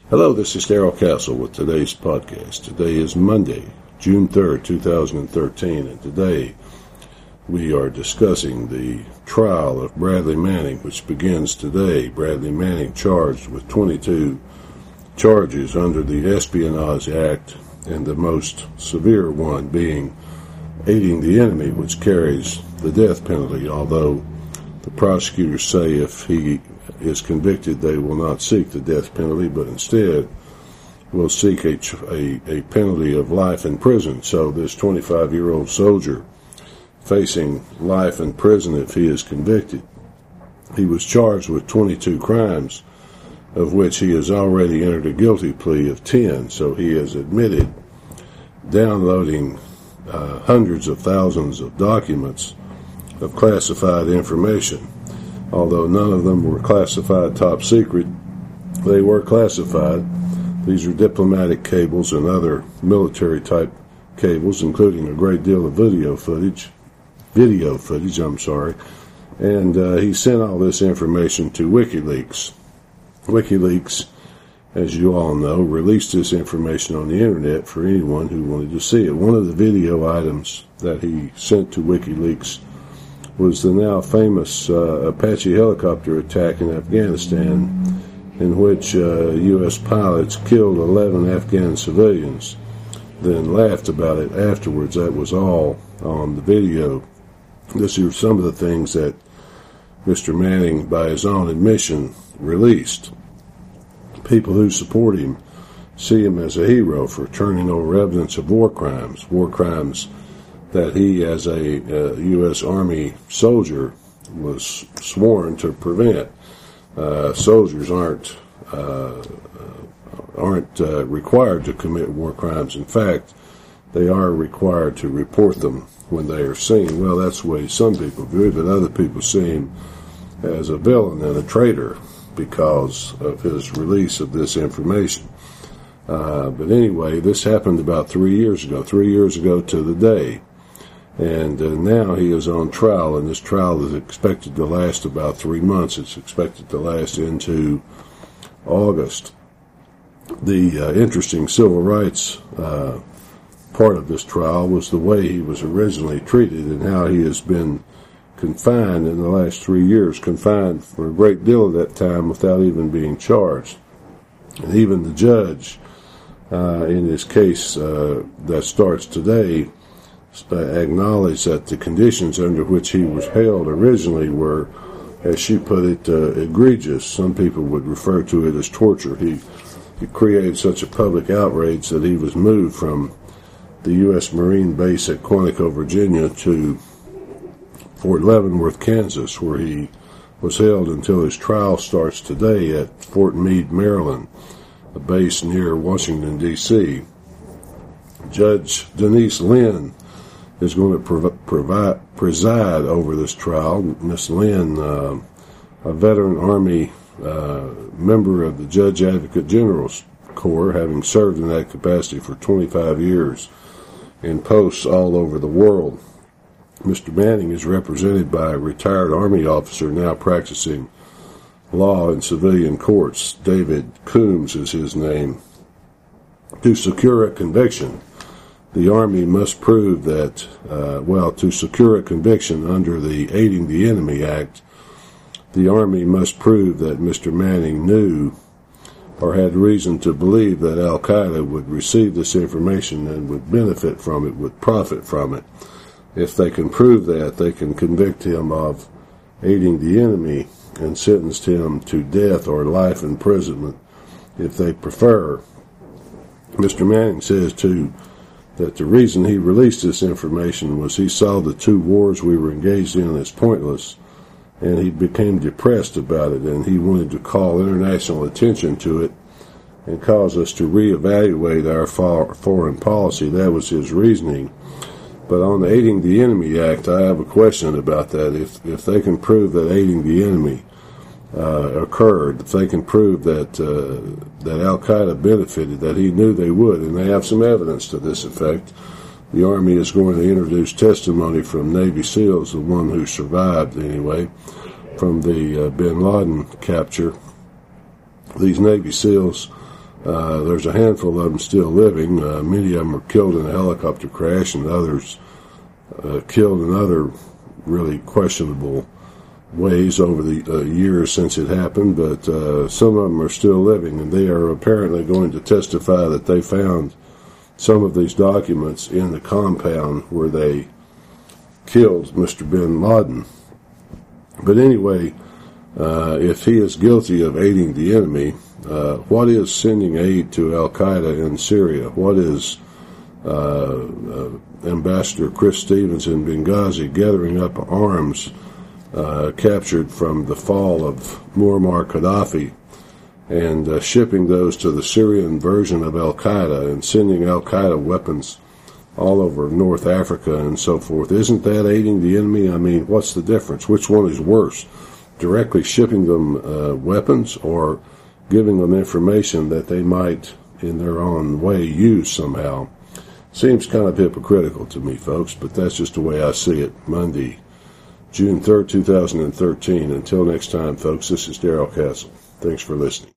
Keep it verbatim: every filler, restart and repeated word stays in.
Hello, this is Darrell Castle with today's podcast. Today is Monday, June third, two thousand thirteen, and today we are discussing the trial of Bradley Manning, which begins today. Bradley Manning charged with twenty-two charges under the Espionage Act, and the most severe one being aiding the enemy, which carries the death penalty, although the prosecutors say if he is convicted, they will not seek the death penalty, but instead will seek a, a, a penalty of life in prison. So this twenty-five-year-old soldier facing life in prison if he is convicted. He was charged with twenty-two crimes, of which he has already entered a guilty plea of ten. So he has admitted downloading uh, hundreds of thousands of documents of classified information. Although none of them were classified top secret, they were classified. These are diplomatic cables and other military-type cables, including a great deal of video footage. Video footage, I'm sorry. And uh, he sent all this information to WikiLeaks. WikiLeaks, as you all know, released this information on the Internet for anyone who wanted to see it. One of the video items that he sent to WikiLeaks was the now famous uh, Apache helicopter attack in Afghanistan, in which uh, U S pilots killed eleven Afghan civilians, then laughed about it afterwards. That was all on the video. These are some of the things that Mister Manning, by his own admission, released. People who support him see him as a hero for turning over evidence of war crimes, war crimes that he, as a uh, U S Army soldier, was sworn to prevent. Uh, soldiers aren't uh, aren't uh, required to commit war crimes. In fact, they are required to report them when they are seen. Well, that's the way some people view it, but other people see him as a villain and a traitor because of his release of this information. Uh, but anyway, this happened about three years ago, three years ago to the day. And uh, now he is on trial, and this trial is expected to last about three months. It's expected to last into August. The uh, interesting civil rights uh, part of this trial was the way he was originally treated and how he has been confined in the last three years, confined for a great deal of that time without even being charged. And even the judge uh, in this case uh, that starts today Uh, acknowledged that the conditions under which he was held originally were, as she put it, uh, egregious. Some people would refer to it as torture. He, he created such a public outrage that he was moved from the U S Marine base at Quantico, Virginia, to Fort Leavenworth, Kansas, where he was held until his trial starts today at Fort Meade, Maryland, a base near Washington, D C Judge Denise Lynn is going to prov- provide, preside over this trial. Miss Lynn, uh, a veteran Army uh, member of the Judge Advocate General's Corps, having served in that capacity for twenty-five years in posts all over the world. Mister Manning is represented by a retired Army officer now practicing law in civilian courts. David Coombs is his name. To secure a conviction, the Army must prove that, uh, well, to secure a conviction under the Aiding the Enemy Act, the Army must prove that Mister Manning knew or had reason to believe that Al-Qaeda would receive this information and would benefit from it, would profit from it. If they can prove that, they can convict him of aiding the enemy and sentence him to death or life imprisonment if they prefer. Mister Manning says, too, that the reason he released this information was he saw the two wars we were engaged in as pointless, and he became depressed about it, and he wanted to call international attention to it and cause us to reevaluate our foreign policy. That was his reasoning. But on the Aiding the Enemy Act, I have a question about that. If if they can prove that aiding the enemy uh, occurred, if they can prove that uh, that Al-Qaeda benefited, that he knew they would, and they have some evidence to this effect, the Army is going to introduce testimony from Navy SEALs, the one who survived anyway, from the uh, bin Laden capture. These Navy SEALs Uh, there's a handful of them still living. Uh, many of them were killed in a helicopter crash, and others uh, killed in other really questionable ways over the uh, years since it happened. But uh, some of them are still living, and they are apparently going to testify that they found some of these documents in the compound where they killed Mister bin Laden. But anyway, uh, if he is guilty of aiding the enemy, uh, what is sending aid to Al-Qaeda in Syria? What is uh, uh, Ambassador Chris Stevens in Benghazi gathering up arms uh, captured from the fall of Muammar Gaddafi and uh, shipping those to the Syrian version of Al-Qaeda and sending Al-Qaeda weapons all over North Africa and so forth? Isn't that aiding the enemy? I mean, what's the difference? Which one is worse? Directly shipping them uh, weapons or giving them information that they might, in their own way, use somehow? Seems kind of hypocritical to me, folks, but that's just the way I see it. Monday, June third, two thousand thirteen. Until next time, folks, this is Darrell Castle. Thanks for listening.